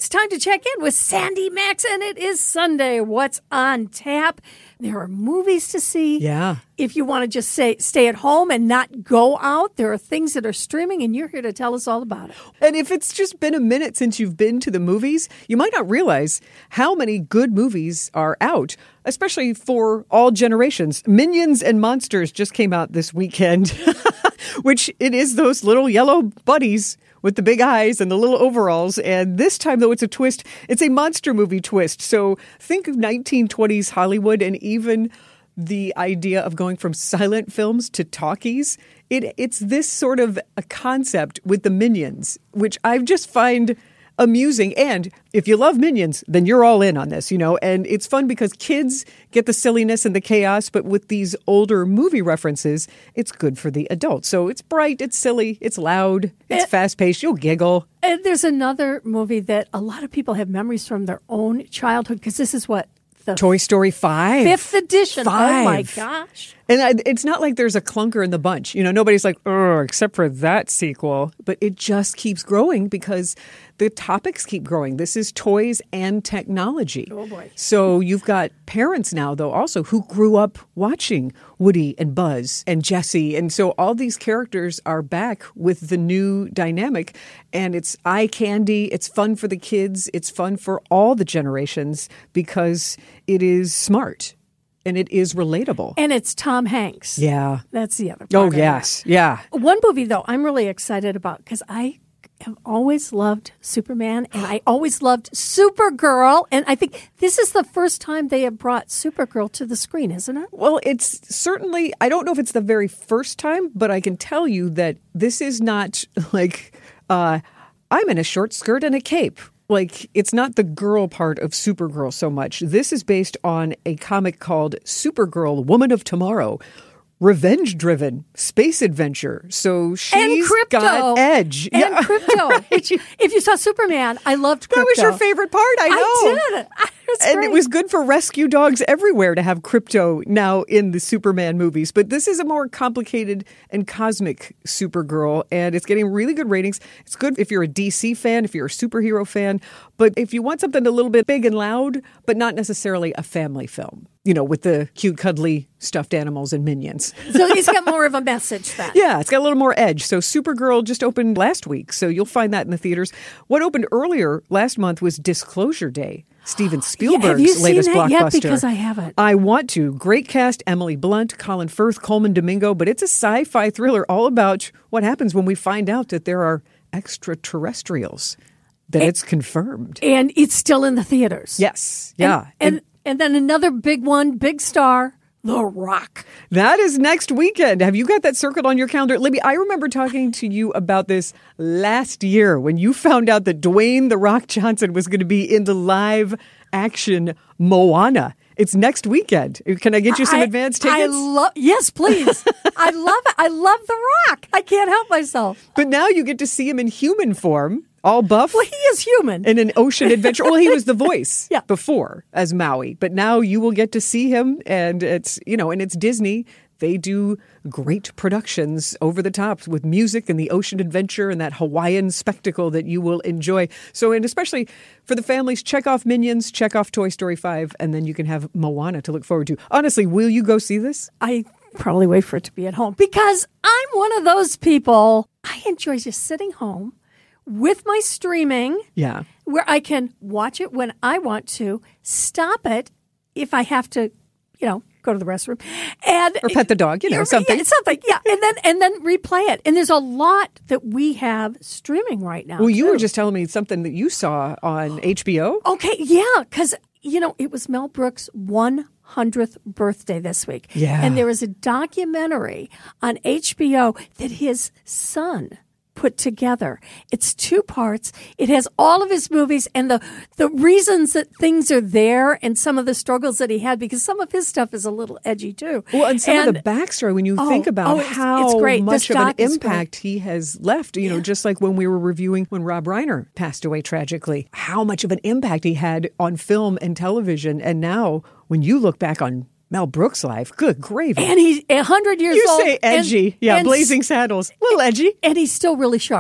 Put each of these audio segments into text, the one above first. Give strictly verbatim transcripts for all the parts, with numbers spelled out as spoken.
it's time to check in with Sandy Max, and it is Sunday. What's on tap? There are movies to see. Yeah. If you want to just say stay at home and not go out, there are things that are streaming, and you're here to tell us all about it. And if it's just been a minute since you've been to the movies, you might not realize how many good movies are out, especially for all generations. Minions and Monsters just came out this weekend, which it is those little yellow buddies with the big eyes and the little overalls. And this time, though, it's a twist. It's a monster movie twist. So think of nineteen twenties Hollywood and even the idea of going from silent films to talkies. It, it's this sort of a concept with the Minions, which I just find amusing. And if you love Minions, then you're all in on this, you know, and it's fun because kids get the silliness and the chaos, but with these older movie references, it's good for the adults. So it's bright, it's silly, it's loud, it's it, fast paced, you'll giggle. And there's another movie that a lot of people have memories from their own childhood, because this is what? The Toy Story five. Fifth edition. Five. Oh, my gosh. And I, it's not like there's a clunker in the bunch. You know, nobody's like, oh, except for that sequel. But it just keeps growing because the topics keep growing. This is toys and technology. Oh, boy. So you've got parents now, though, also who grew up watching Woody and Buzz and Jessie. And so all these characters are back with the new dynamic. And it's eye candy. It's fun for the kids. It's fun for all the generations because it is smart. And it is relatable. And it's Tom Hanks. Yeah. That's the other part. Oh, of yes. it. Yeah. One movie, though, I'm really excited about because I have always loved Superman and I always loved Supergirl. And I think this is the first time they have brought Supergirl to the screen, isn't it? Well, it's certainly, I don't know if it's the very first time, but I can tell you that this is not like, uh, I'm in a short skirt and a cape. Like, it's not the girl part of Supergirl so much. This is based on a comic called Supergirl, Woman of Tomorrow. Revenge-driven space adventure. So she's and crypto. got edge. And yeah. crypto. Which, if you saw Superman, I loved crypto. That was your favorite part, I know. I did. It was and great. it was good for rescue dogs everywhere to have crypto now in the Superman movies. But this is a more complicated and cosmic Supergirl, and it's getting really good ratings. It's good if you're a D C fan, if you're a superhero fan. But if you want something a little bit big and loud, but not necessarily a family film, you know, with the cute, cuddly stuffed animals and minions. So it's got more of a message then. Yeah, it's got a little more edge. So Supergirl just opened last week, so you'll find that in the theaters. What opened earlier last month was Disclosure Day, Steven Spielberg's yeah, have you latest seen that blockbuster. Yet? Because I haven't. I want to. Great cast, Emily Blunt, Colin Firth, Coleman Domingo, but it's a sci-fi thriller all about what happens when we find out that there are extraterrestrials, that and, it's confirmed. And it's still in the theaters. Yes, yeah. And, and, and then another big one, big star, The Rock. That is next weekend. Have you got that circled on your calendar? Libby, I remember talking to you about this last year when you found out that Dwayne The Rock Johnson was going to be in the live action Moana. It's next weekend. Can I get you some I, advance tickets? I love, yes, please. I love it. I love The Rock. I can't help myself. But now you get to see him in human form. All buff. Well, he is human. In an ocean adventure. Well, he was the voice yeah. before as Maui. But now you will get to see him. And it's, you know, and it's Disney. They do great productions over the top with music and the ocean adventure and that Hawaiian spectacle that you will enjoy. So, and especially for the families, check off Minions, check off Toy Story five, and then you can have Moana to look forward to. Honestly, will you go see this? I probably wait for it to be at home because I'm one of those people. I enjoy just sitting home with my streaming, yeah, where I can watch it when I want to, stop it if I have to, you know, go to the restroom, and or pet the dog, you know, or, something, yeah, something, yeah, and then and then replay it. And there's a lot that we have streaming right now. Well, you too. were just telling me something that you saw on H B O. Okay, yeah, because you know it was Mel Brooks' one hundredth birthday this week, yeah, and there was a documentary on H B O that his son put together. It's two parts. It has all of his movies and the the reasons that things are there and some of the struggles that he had, because some of his stuff is a little edgy too. Well, and some and, of the backstory when you oh, think about oh, it's, how it's great. much This of an doc is impact great. he has left, you know, Yeah. just like when we were reviewing when Rob Reiner passed away tragically, how much of an impact he had on film and television. And now when you look back on Mel Brooks' life, good gravy. And he's a hundred years you old. say edgy. And, yeah, and, Blazing Saddles. A little edgy. And he's still really sharp.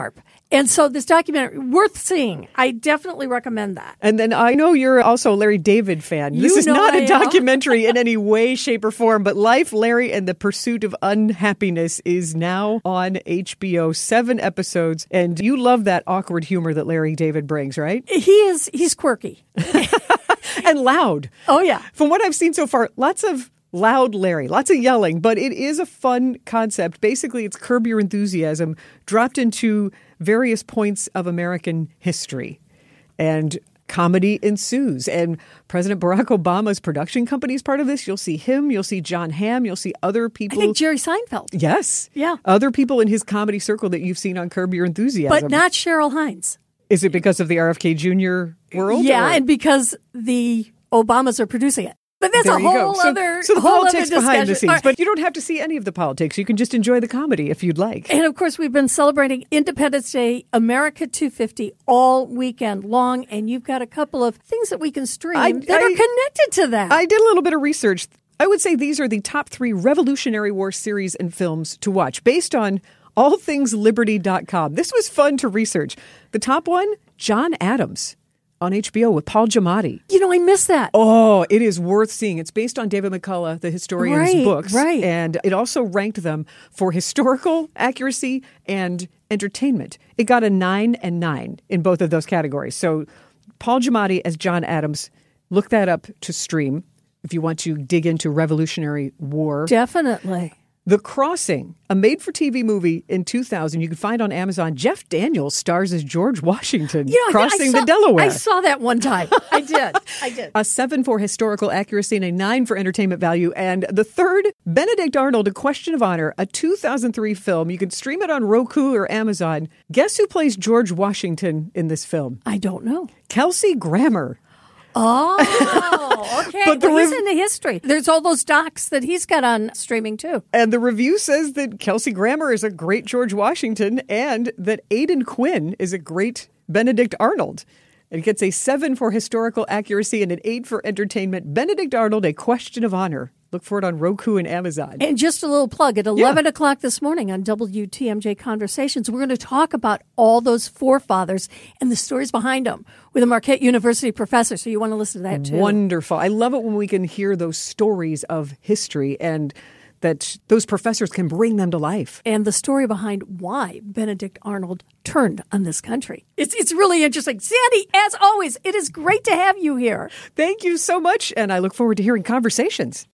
And so this documentary, worth seeing. I definitely recommend that. And then I know you're also a Larry David fan. This You is know not I a am. documentary in any way, shape, or form, but Life, Larry, and the Pursuit of Unhappiness is now on H B O. Seven episodes. And you love that awkward humor that Larry David brings, right? He is, he's quirky. And loud. Oh, yeah. From what I've seen so far, lots of loud Larry, lots of yelling, but it is a fun concept. Basically, it's Curb Your Enthusiasm dropped into various points of American history. And comedy ensues. And President Barack Obama's production company is part of this. You'll see him. You'll see John Hamm. You'll see other people. I think Jerry Seinfeld. Yes. Yeah. Other people in his comedy circle that you've seen on Curb Your Enthusiasm. But not Cheryl Hines. Is it because of the R F K Junior world? Yeah, or? and because the Obamas are producing it. But that's There a you go. whole So- other So the whole politics other behind the discussion. scenes. All right. But you don't have to see any of the politics. You can just enjoy the comedy if you'd like. And of course, we've been celebrating Independence Day, America two fifty, all weekend long. And you've got a couple of things that we can stream I- that I- are connected to that. I did a little bit of research. I would say these are the top three Revolutionary War series and films to watch based on all things liberty dot com. This was fun to research. The top one, John Adams on H B O with Paul Giamatti. you know, I miss that. Oh, it is worth seeing. It's based on David McCullough, the historian's Right, books. right. And it also ranked them for historical accuracy and entertainment. It got a nine and nine in both of those categories. So Paul Giamatti as John Adams, look that up to stream if you want to dig into Revolutionary War. Definitely. The Crossing, a made-for-T V movie in two thousand, you can find on Amazon. Jeff Daniels stars as George Washington You know, I- crossing I saw, the Delaware. I saw that one time. I did. I did. A seven for historical accuracy and a nine for entertainment value. And the third, Benedict Arnold, A Question of Honor, a two thousand three film. You can stream it on Roku or Amazon. Guess who plays George Washington in this film? I don't know. Kelsey Grammer. Oh, okay. But the well, he's rev- into history. There's all those docs that he's got on streaming too. And the review says that Kelsey Grammer is a great George Washington and that Aidan Quinn is a great Benedict Arnold. It gets a seven for historical accuracy and an eight for entertainment. Benedict Arnold, A Question of Honor. Look for it on Roku and Amazon. And just a little plug, at eleven o'clock this morning on W T M J Conversations, we're going to talk about all those forefathers and the stories behind them with a Marquette University professor. So you want to listen to that too. Wonderful. I love it when we can hear those stories of history and that those professors can bring them to life. And the story behind why Benedict Arnold turned on this country. It's, it's really interesting. Sandy, as always, it is great to have you here. Thank you so much, and I look forward to hearing conversations.